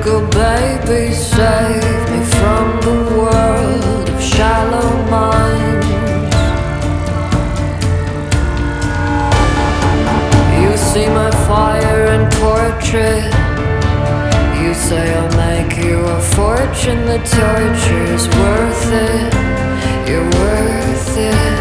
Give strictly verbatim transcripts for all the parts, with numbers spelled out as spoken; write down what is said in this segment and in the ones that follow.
Go baby, save me from the world of shallow minds. You see my fire and portrait. You say I'll make you a fortune. The torture's worth it. You're worth it.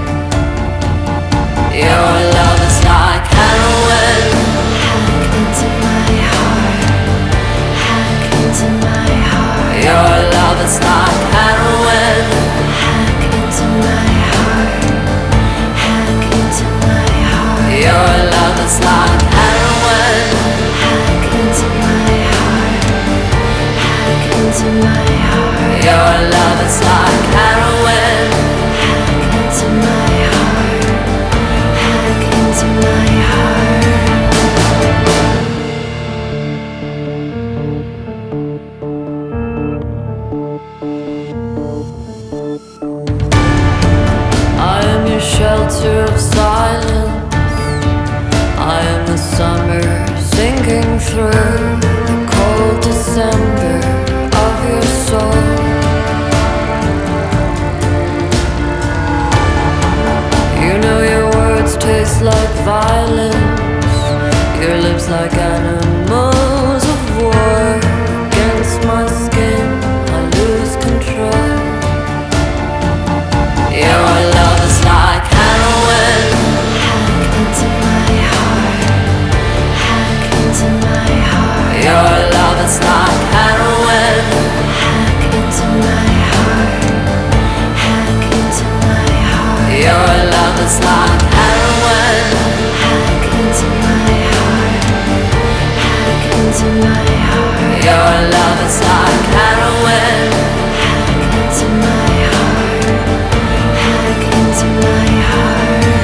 Your love is like heroin. Hack into my heart. Hack into my heart. Your love is like heroin. Hack into my heart. Hack into my heart. Your love is like heroin. Hack into my heart. Hack into my heart. Your love is like heroin. Hack into my heart. Hack into my heart. I am your shelter of silence. I am the summer sinking through the cold December of your soul. You know your words taste like violence. Your lips like animals of war. Against my skin I lose control. Your love is like heroin. Hack into my heart. Hack into my heart. Your love is like heroin. Hack into my heart. Hack into my heart. Your love is like heroin. Hack into my heart. Hack into my heart. Your love is like heroin. Hack into my heart. Hack into my heart.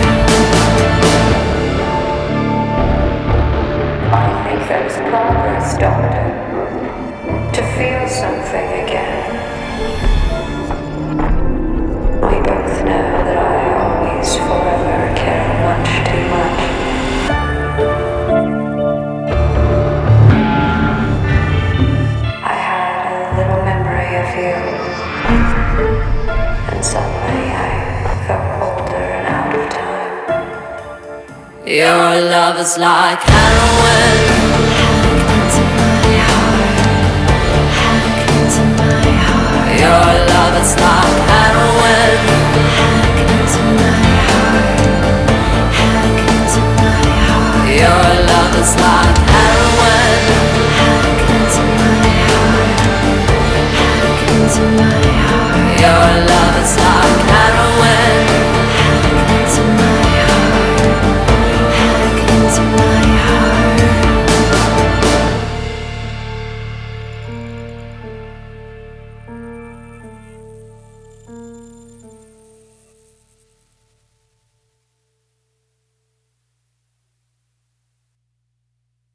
I think there's progress, Doctor. To feel something again. We both know that I always, forever care much too much. I had a little memory of you, and suddenly I felt older and out of time. Your love is like heroin. Hack into my heart. Hack into my heart. Your love is like heroin. Hack into my heart. Hack into my heart. Your love is like heroin. Hack into my heart. Hack into my heart. Your love